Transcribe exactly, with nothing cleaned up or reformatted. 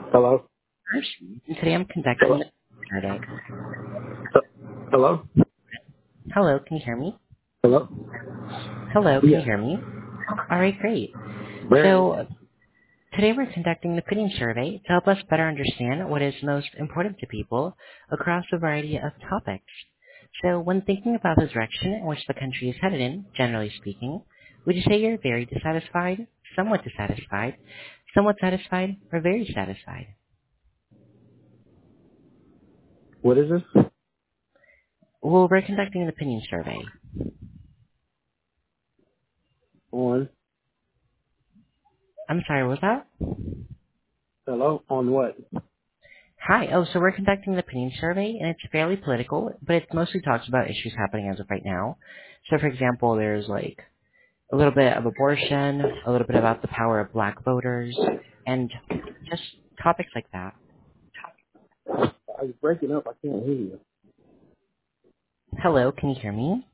Hello? Today I'm conducting Hello? the survey. Hello? Hello, can you hear me? Hello? Hello, can you Yeah. hear me? All right, great. Barely. So uh, today we're conducting the opinion survey to help us better understand what is most important to people across a variety of topics. So when thinking about the direction in which the country is headed in, generally speaking, would you say you're very dissatisfied, somewhat dissatisfied, somewhat satisfied, or very satisfied? What is this? Well, we're conducting an opinion survey. On. I'm sorry, what was that? Hello? On what? Hi. Oh, so we're conducting the opinion survey, and it's fairly political, but it mostly talks about issues happening as of right now. So, for example, there's like a little bit of abortion, a little bit about the power of black voters, and just topics like that. I was breaking up. I can't hear you. Hello, can you hear me?